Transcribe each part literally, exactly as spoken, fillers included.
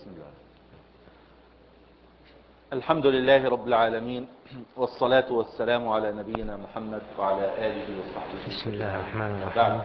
بسم الله. الحمد لله رب العالمين، والصلاة والسلام على نبينا محمد وعلى آله وصحبه. بسم الله الرحمن بعد الرحيم.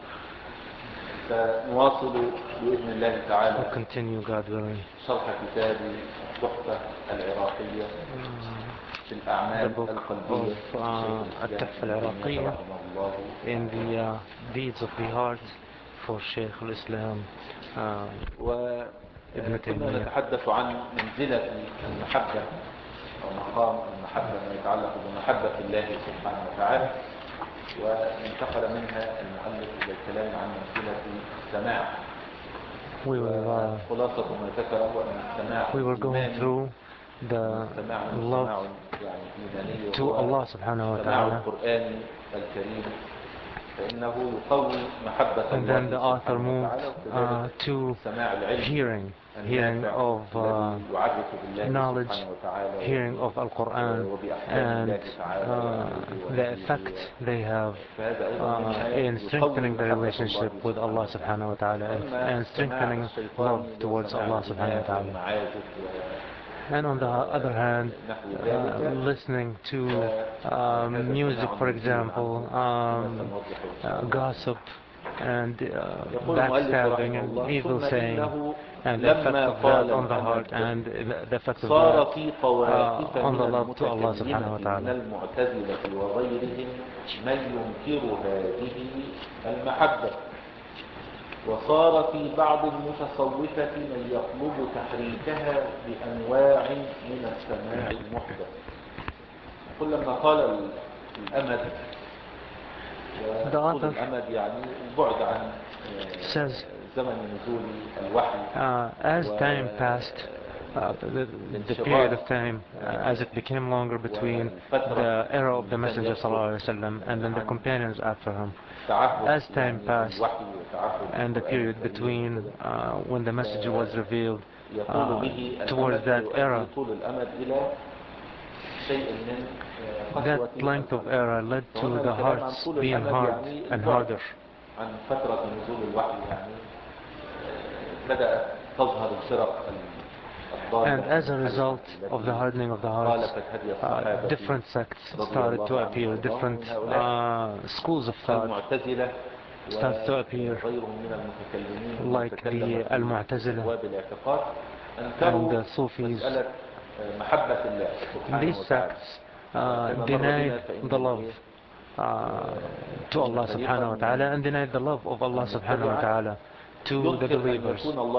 سنواصل بإذن الله تعالى We'll continue, God willing, شرح كتاب التحفة العراقية في the الأعمال book القلبية of uh, التحفة العراقية رحمه الله. in the uh, deeds of the heart for Shaykh al-Islam uh, Ibn وكنا Taymiyyah. نتحدث عن منزلة المحبة أو مقام المحبة ما يتعلق بمحبة الله سبحانه وتعالى، وانتقل منها المؤلف إلى الكلام عن منزلة السماع. We were, uh, خلاصة ما ذكر هو أن السماع we were going الإيماني، through the السماع love السماع يعني إيماني to وهو Allah subhanahu wa السماع ta'ala, القرآني الكريم، فإنه يقوي محبة and then the الله author سبحانه moved وتعالى، uh, to سماع العلم hearing, hearing النافع of uh, الذي يعرف بالله knowledge, سبحانه وتعالى hearing of Al-Quran وبأحكام and الله تعالى uh, the effect they have فهذا أيضا uh, منها in يقوي strengthening the محبة relationship الله with Allah سبحانه subhanahu wa ta'ala and, وتعالى. and سماع strengthening الشيطان love towards سماع Allah subhanahu wa الغناء ta'ala. والمعازف And on the other hand, ونحو uh, ذلك. listening to uh, music, for example, um, uh, gossip and uh, يقول المؤلف backstabbing رحمه and الله: evil ثم saying, إنه and the effect لما of طال that on the heart الأمد and the the effect of صار that في uh, طوائف on من the love to Allah المتكلمة subhanahu wa من ta'ala. المعتزلة وغيرهم من ينكر هذه المحبة، وصار في بعض المتصوفة من يطلب تحريكها بأنواع من السماع المحدث. كل لما طال الأمد، The وطول author الأمد يعني البعد عن says, زمن نزول الوحي uh, as time passed, uh, the, the period of time, uh, as it became longer between the era of the Messenger ﷺ and then the companions after him, as time passed and the period between uh, when the Messenger was revealed uh, towards that era, that length of era led to the hearts being hard and harder. عن فترة نزول الوحي يعني بدأت تظهر الفرق الضالة. And as a result of the hardening of the hearts, uh, different sects started to appear, different uh, schools of thought started to appear, like the Al-Mu'tazila and the Sufis. These sects uh, denied the love uh, to Allah subhanahu wa ta'ala and denied the love of Allah subhanahu wa ta'ala to the believers.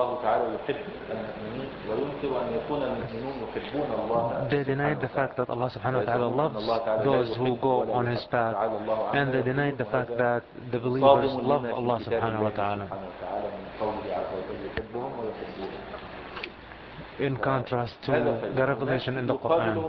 They denied the fact that Allah subhanahu wa ta'ala loves those who go on His path, and they denied the fact that the believers love Allah subhanahu wa ta'ala. In contrast to the revelation in the Quran.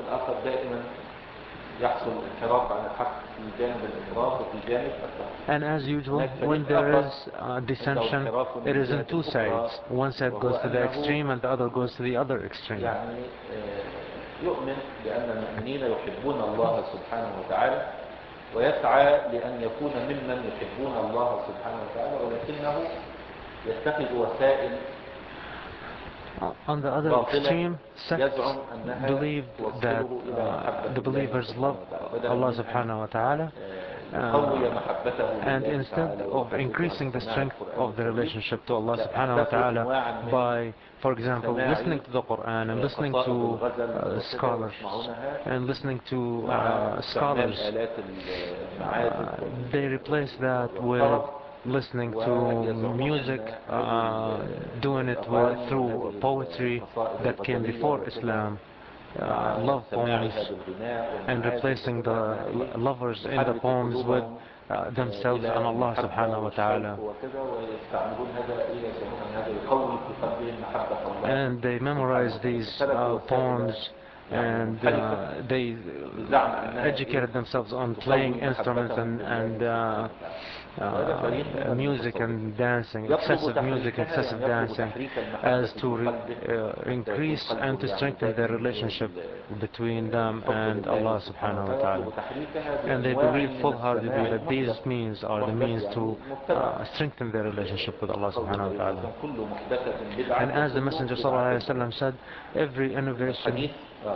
And as usual, when there is uh, dissension, it is in two sides. One side goes to the extreme and the other goes to the other extreme. يؤمن بأن المؤمنين يحبون الله سبحانه وتعالى ويسعى لأن يكون ممن يحبون الله سبحانه وتعالى، ولكنه يتخذ وسائل. On the other extreme, sects believe that uh, the believers love Allah subhanahu wa ta'ala, uh, and instead of increasing the strength of the relationship to Allah subhanahu wa ta'ala by, for example, listening to the Quran and listening to uh, scholars and listening to uh, scholars, uh, they replace that with listening to music, uh, doing it with, through poetry that came before Islam, uh, love poems, and replacing the lovers in the poems with uh, themselves and Allah subhanahu wa ta'ala. And they memorize these uh, poems, and uh, they educated themselves on playing instruments and, and uh, uh, music and dancing, excessive music, excessive dancing, as to re uh, increase and to strengthen their relationship between them and Allah subhanahu wa ta'ala. And they believe full-heartedly that these means are the means to uh, strengthen their relationship with Allah subhanahu wa ta'ala. And as the Messenger sallallahu alayhi wa sallam said, every innovation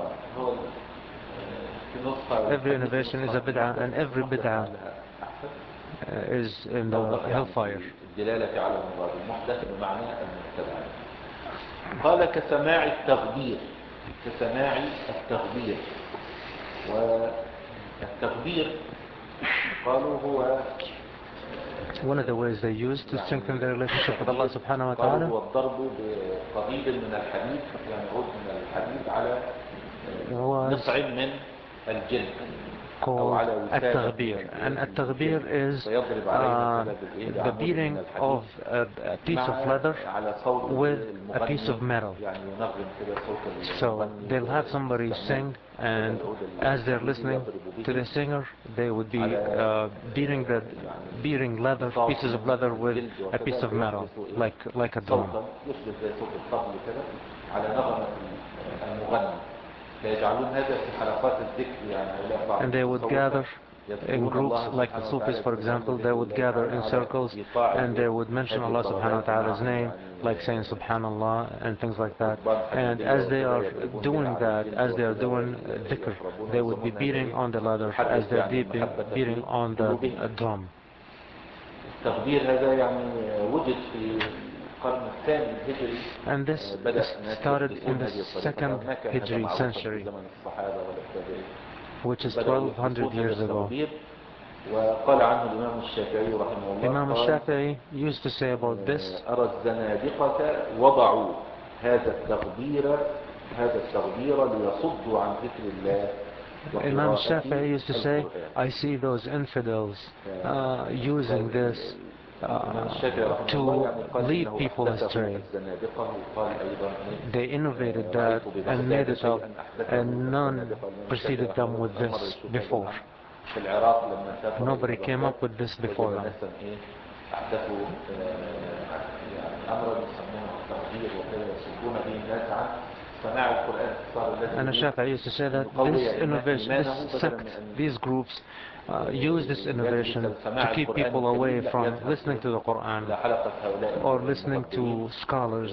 every innovation is a bid'ah, and every bid'ah uh, is in the hellfire. قال كسماع التغبير كسماع التغبير والتغبير قالوا هو one of the ways they use to strengthen their relationship with Allah subhanahu wa ta'ala هو الضرب بقضيب من الحديد يعني عود من الحديد على نصع من الجلد called التغبير, and التغبير is uh, the beating of a, a piece of leather with a piece of metal. So they'll have somebody sing, and as they're listening to the singer, they would be uh, beating the beating leather, pieces of leather with a piece of metal, like like a drum. And they would gather in groups, like the Sufis, for example. They would gather in circles, and they would mention Allah subhanahu wa ta'ala's name, like saying subhanallah and things like that. And as they are doing that, as they are doing dhikr, they would be beating on the leather as they're beating, beating on the uh, drum. And this started in the second Hijri century, which is twelve hundred years ago. Imam al-Shafi'i used to say about this, Imam Shafi'i used to say, I see those infidels uh, using this uh, to lead people astray. They innovated that and made it up, and none preceded them with this before. Nobody came up with this before them. And Shafi'i used to say that this innovation, this sect, these groups uh, use this innovation to keep people away from listening to the Quran or listening to scholars.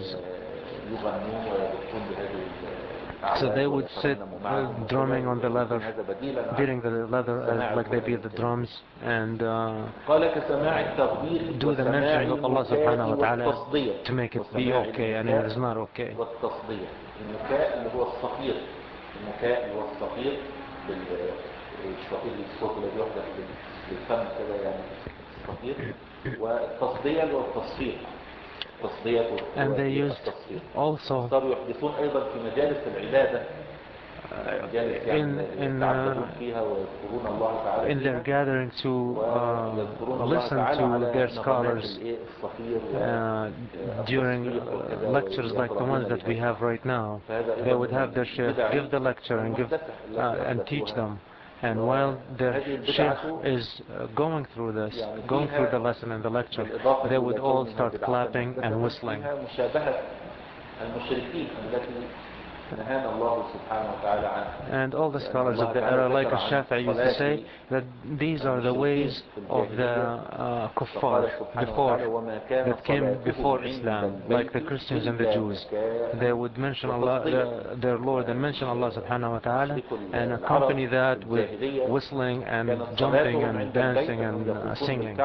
So they would sit uh, drumming on the leather, beating the leather as like they beat the drums, and uh, do the mentioning of Allah subhanahu wa ta'ala to make it be okay, and it is not okay. And they used also in, in, uh, in their gathering to uh, listen to their scholars uh, during uh, lectures like the ones that we have right now. They would have their sheikh give the lecture and give uh, and teach them. And while the sheikh is uh, going through this, going through the lesson and the lecture, they would all start clapping and whistling. And all the scholars of the era, like Shafi'i used to say, that these are the ways of the uh, kuffar before, that came before Islam, like the Christians and the Jews. They would mention Allah, the, their Lord, and mention Allah subhanahu wa ta'ala, and accompany that with whistling and jumping and dancing and uh, singing.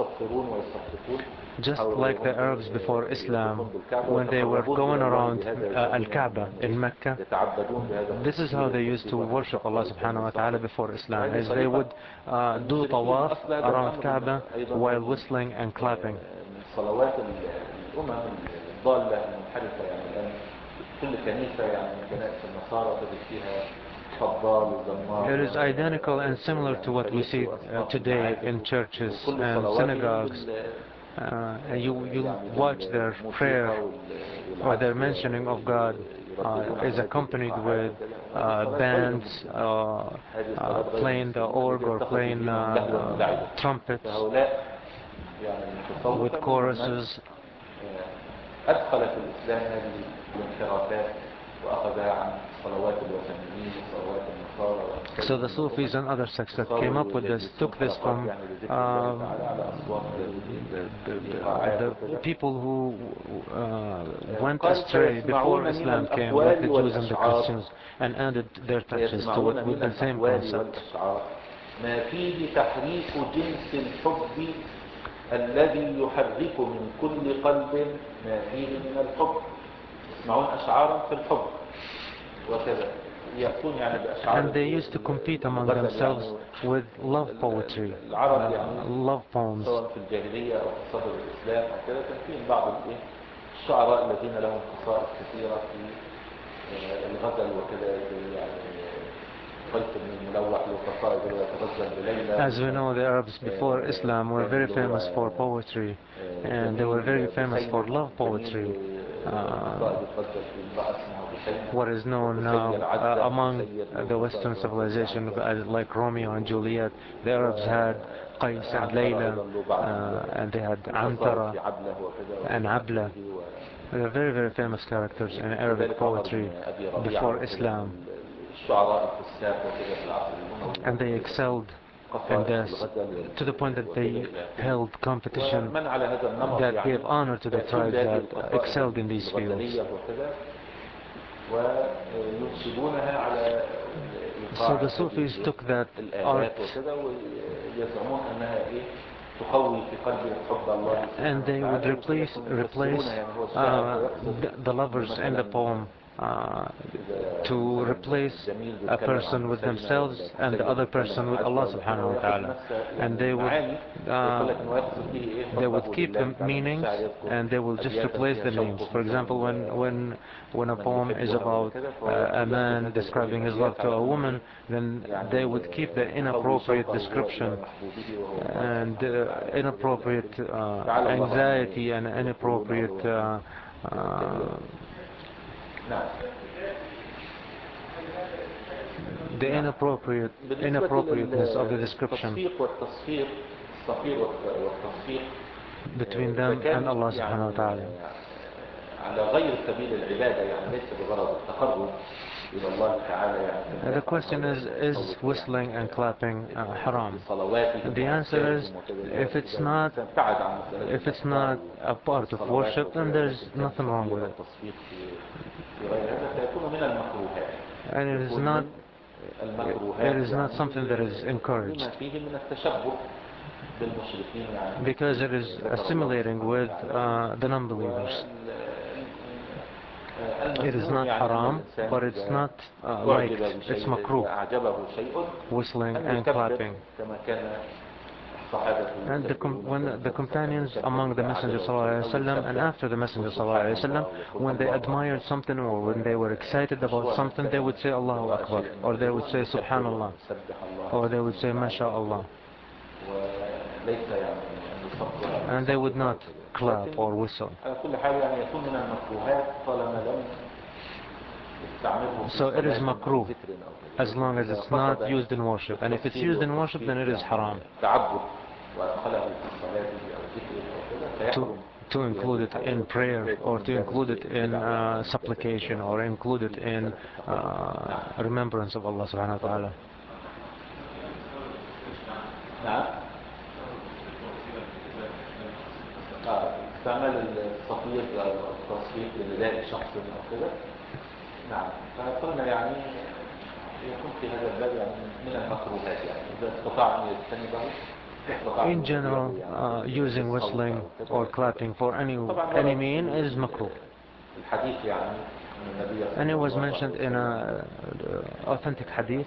Just like the Arabs before Islam, when they were going around uh, Al-Kaaba in Mecca, this is how they used to worship Allah subhanahu wa ta'ala before Islam, as they would uh, do tawaf around Kaaba while whistling and clapping. It is identical and similar to what we see uh, today in churches and synagogues. Uh, and you, you watch their prayer or their mentioning of God uh, is accompanied with uh, bands uh, uh, playing the org or playing uh, uh, trumpets. with choruses. أدخل في الإسلام هذه الانحرافات وأخذها عن صلوات الوثنيين وصلوات النصارى. So the Sufis and other sects that came up with this took this from um, the, the, the people who uh, went astray before Islam came, like the Jews and the Christians, and added their touches to it with the same concept. ما فيه تحريك جنس الحب الذي يحرك من كل قلب ما فيه من الحب. يسمعون أشعارا في الحب وكذا يكون يعني بأشعار. And they used to compete among themselves with love poetry, uh, love poems. سواء في الجاهلية أو في صدر الإسلام أو كذا كان في بعض الشعراء الذين لهم خصائص كثيرة في الغزل وكذا يعني. As we know, the Arabs before Islam were very famous for poetry, and they were very famous for love poetry. Uh, what is known now uh, among the Western civilization, uh, like Romeo and Juliet, the Arabs had Qais and Layla, uh, and they had Antara and Abla. They were very, very famous characters in Arabic poetry before Islam. And they excelled in this to the point that they held competition that gave honor to the tribes that excelled in these fields. So the Sufis took that art and they would replace, replace uh, the, the lovers in the poem Uh, to replace a person with themselves and the other person with Allah subhanahu wa ta'ala, and they would uh, they would keep the meanings and they will just replace the names. For example, when when when a poem is about uh, a man describing his love to a woman, then they would keep the inappropriate description and uh, inappropriate uh, anxiety and inappropriate uh, uh, the inappropriate inappropriateness of the description between them and Allah subhanahu wa ta'ala. The question is, is whistling and clapping uh, haram? And the answer is, if it's not if it's not a part of worship, then there's nothing wrong with it. And it is not it is not something that is encouraged, because it is assimilating with uh, the non-believers. It is not haram, but it's not uh, liked. It's makruh, whistling and clapping. And the when the companions among the Messenger ﷺ and after the Messenger ﷺ, when they admired something or when they were excited about something, they would say Allahu Akbar, or they would say Subhanallah, or they would say MashaAllah. And they would not clap or whistle. So it is makruh as long as it's not used in worship, and if it's used in worship, then it is haram. To, to include it in prayer, or to include it in uh, supplication, or include it in uh, remembrance of Allah subhanahu wa ta'ala. استعمال الصفير أو التصفيق لنداء شخص أو كده. نعم، فقلنا يعني يكون في هذا الباب يعني من المكروهات يعني إذا استطاع أن يجتنبه. In general, uh, using whistling or clapping for any any mean is makruh. And it was mentioned in an uh, authentic hadith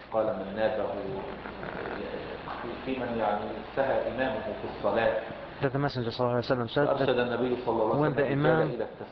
that the Messenger ﷺ said that when the Imam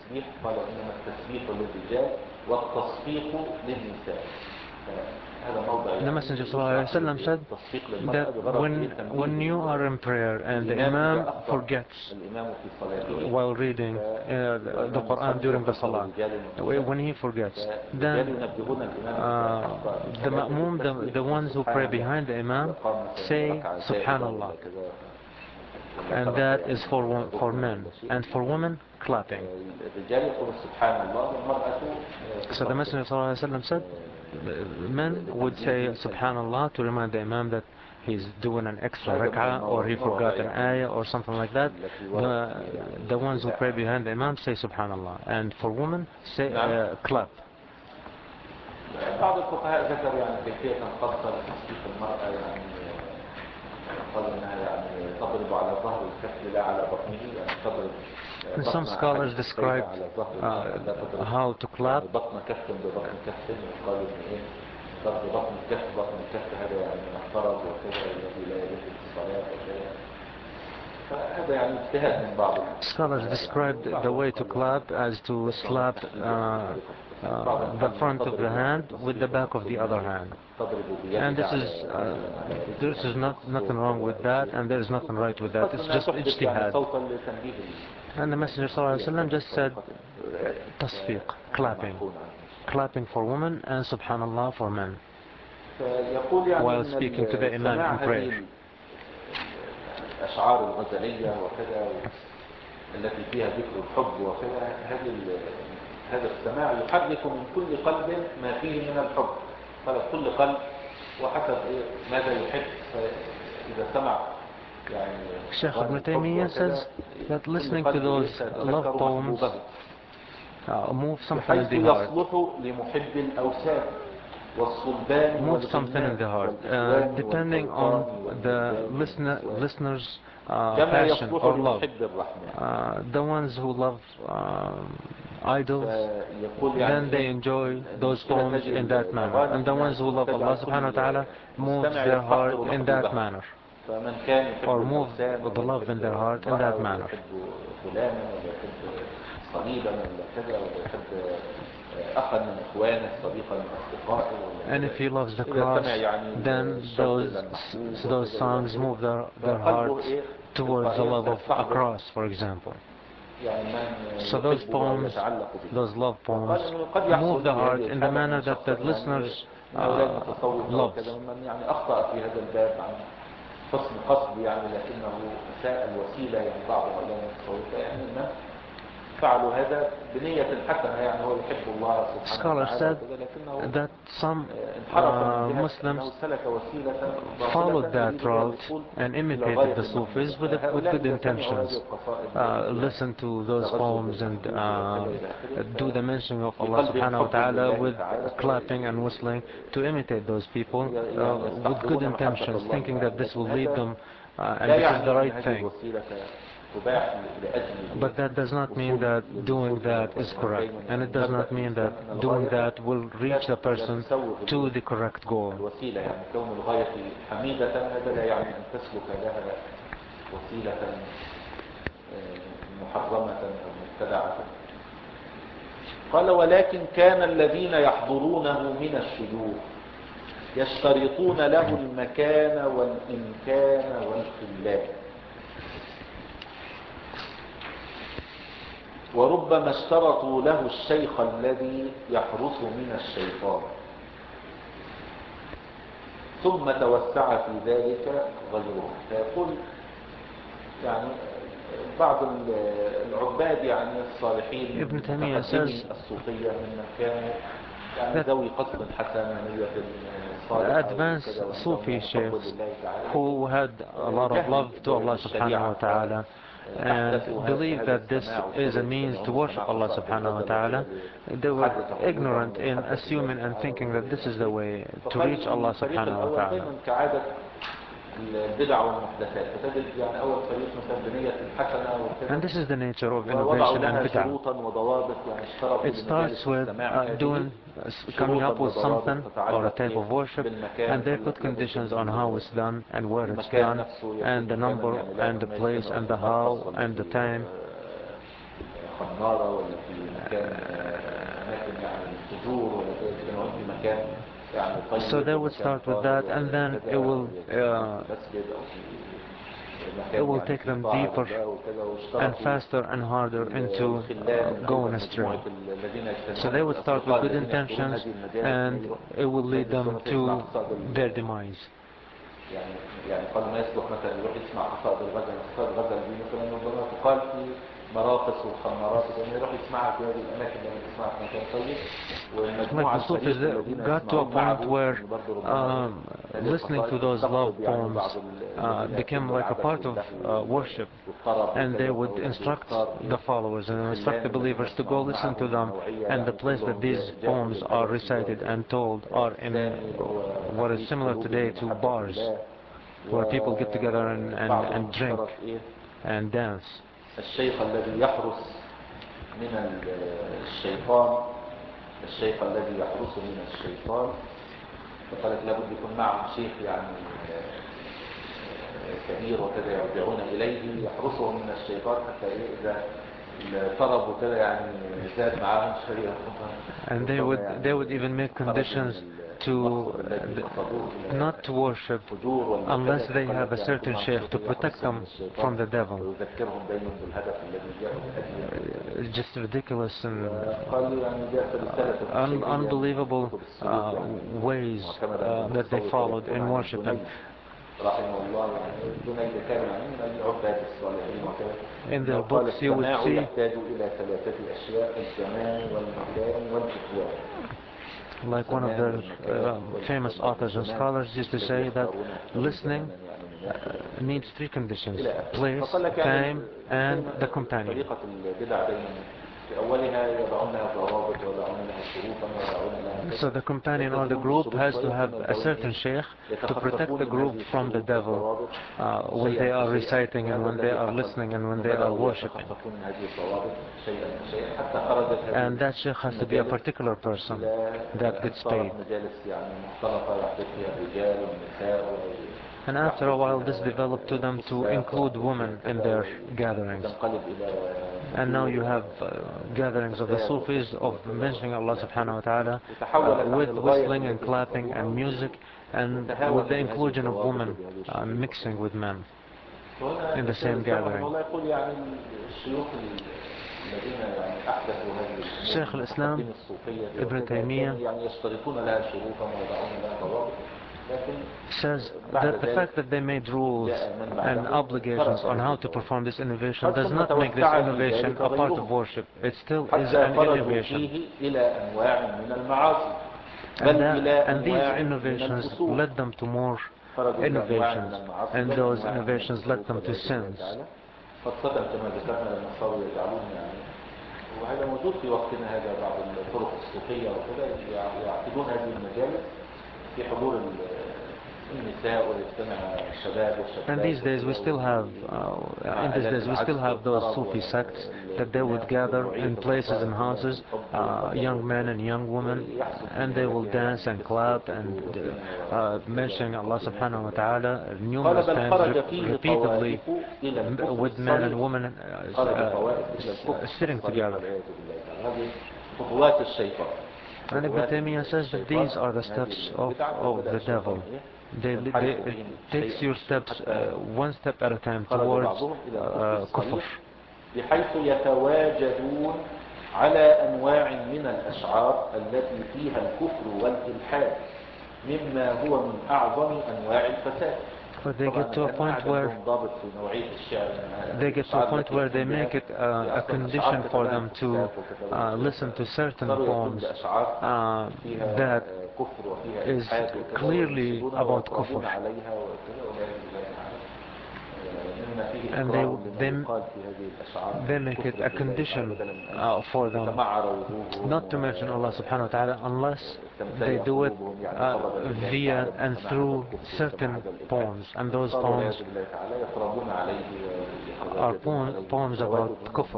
the Messenger ﷺ said that when, when you are in prayer and the Imam forgets while reading uh, the, the Quran during the Salah, when he forgets, then uh, the Ma'mum, the, the ones who pray behind the Imam, say Subhanallah. and that is for for men, and for women, clapping. So the Messenger ﷺ said, men would say Subhanallah to remind the Imam that he's doing an extra rak'ah, or he forgot an ayah, or something like that. The, the ones who pray behind the Imam say Subhanallah, and for women, say uh, clap. بعض الفقهاء ذكر يعني كيفية خاصة لتسقيط المرأة، يعني قالوا انها يعني تضرب على ظهر الكف لا على بطنه، يعني تضرب. And some scholars describe uh, how to clap. بطن كف ببطن كف، وقالوا ان ايه ضرب بطن الكف بطن الكف هذا يعني من الفرض وكذا الذي لا يجوز في الصلاة وكذا. فهذا يعني اجتهاد من بعض. Scholars described the way to clap as to slap uh, Uh, the front of the hand with the back of the other hand, and this is uh, this is not nothing wrong with that, and there is nothing right with that. It's just ijtihad. And the Messenger ﷺ just said tasfiq, clapping, clapping for women, and subhanallah for men, while speaking to the imam in prayer. الأشعار الغزلية وكذا التي فيها ذكر الحب وكذا، هذه هذا السماع يحرك من كل قلب ما فيه من الحب، فكل قلب وحسب ماذا يحب. إذا سمع يعني Shaykh Ibn Taymiyyah says that listening to those love poems uh, move something in the heart. Move something in the heart, uh, depending on the listener, listener's uh, passion or love. Uh, the ones who love um, idols, then they enjoy those poems in that manner, and the ones who love Allah subhanahu wa ta'ala moves their heart in that manner, or move the love in their heart in that manner. And if he loves the cross, then those those songs move their, their heart towards the love of a cross, for example. So those poems, those love poems, move the heart in the manner that the listeners uh, love. Scholars said that some uh, Muslims followed that route and imitated the Sufis with, with good intentions. Uh, listen to those poems and uh, do the mentioning of Allah subhanahu wa ta'ala with clapping and whistling to imitate those people uh, with good intentions, thinking that this will lead them uh, and this is the right thing. But that does not mean that doing that is correct, and it does not mean that doing that will reach the person to the correct goal. قال ولكن كان الذين يحضرونه من الشيوخ يشترطون له المكان والإمكان والخلان، وربما اشترطوا له الشيخ الذي يحرس من الشيطان، ثم توسع في ذلك غيرهم. فيقول يعني بعض العباد يعني الصالحين Ibn Taymiyyah says الصوفية ممن كانوا يعني ذوي قصد حسن نية the advanced Sufi sheikhs who had a lot of love to Allah subhanahu wa ta'ala and believe that this is a means to worship Allah subhanahu wa ta'ala, they were ignorant in assuming and thinking that this is the way to reach Allah subhanahu wa ta'ala. And this is the nature of innovation and bid'ah. It starts with uh, doing, uh, coming up with something or a type of worship, and they put conditions on how it's done and where it's done, and the number and the place and the how and the time. So they would start with that, and then it will uh, it will take them deeper and faster and harder into uh, going astray. So they would start with good intentions, and it will lead them to their demise. يعني يعني قال ما يصلح مثلا يروح يسمع قصائد الغزل، قصائد الغزل دي مثلا ربما تقال في مراقص وخمارات، يعني يروح يسمعها في هذه الاماكن اللي بيسمعها في مكان طيب. والمجموعه Like the Sufis الذين got to a يسمعون معه point where برضه ربما um, هذه listening to القصائد those love تخفض يعني poems بعض uh, الذين became يحبوا like a العبث part of واللهو uh, worship, والطرب and they وكذا، would فهو يعني instruct بيختار the followers and instruct the الخلان الذين believers to go يسمعون listen معه to من them, نوعية and the يعني place that كلهم these جاءوا poems are للهدف recited and told are in الثاني هو what is تحريك similar قلوبهم today to لمحبة bars, الله. where people get together and, and, وبعضهم and drink اشترط ايه and dance. الشيخ الذي يحرس من الشيطان، الشيخ الذي يحرسه من الشيطان، فقالت لابد يكون معه شيخ يعني كبير وكذا يرجعون إليه يحرسه من الشيطان حتى إذا الطرب وكذا يعني زاد معاهم شوية. And they would they would even make conditions to uh, not to worship unless they have a certain sheikh to protect them from the devil. It's just ridiculous and uh, un unbelievable uh, ways uh, that they followed in worshiping. In their books you would see like one of their uh, famous authors and scholars used to say that listening uh, needs three conditions: place, time, and the companion. So the companion or the group has to have a certain sheikh to protect the group from the devil uh, when they are reciting and when they are listening and when they are worshipping. And that sheikh has to be a particular person that gets paid. And after a while this developed to them to include women in their gatherings. And now you have uh, gatherings of the Sufis of mentioning Allah subhanahu wa ta'ala uh, with whistling and clapping and music, and with the inclusion of women uh, mixing with men in the same gathering. Shaykh al-Islam Ibn Taymiyyah says that the fact that they made rules and obligations on how to perform this innovation does not make this innovation a part of worship. It still is an innovation. And, that, and these innovations led them to more innovations, and those innovations led them to sins. وهذا موجود في وقتنا هذا بعض الطرق الصوفية وكذا يعقدون هذه المجالس في حضور النساء ويجتمع الشباب والشابات. And these days we still have, uh, in these days we still have those Sufi sects that they would gather in places and houses, uh, young men and young women, and they will dance and clap and uh, mention Allah subhanahu wa ta'ala numerous times, re repeatedly, with men and women uh, uh, sitting together. And Ibn Taymiyyah says that these are the steps of, of the devil. They, they, it takes your steps uh, one step at a time towards uh, kufr. بحيث يتواجدون على أنواع من الأشعار التي فيها الكفر والإلحاد مما هو من أعظم أنواع الفساد. But they get to a point where they get to a point where they make it uh, a condition for them to uh, listen to certain poems uh, that is clearly about kufr. And they, they, they make it a condition uh, for them not to mention Allah subhanahu wa ta'ala unless they do it uh, via and through certain poems, and those poems are poems, poems about kufr,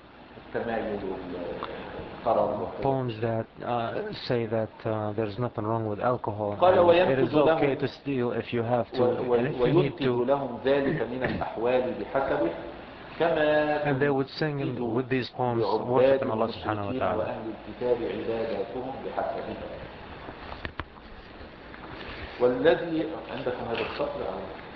poems that uh, say that uh, there's nothing wrong with alcohol, and it is okay to steal if you have to, and if you need to. And they would sing in, with these poems worshiping Allah subhanahu wa ta'ala. والذي عندكم هذا السطر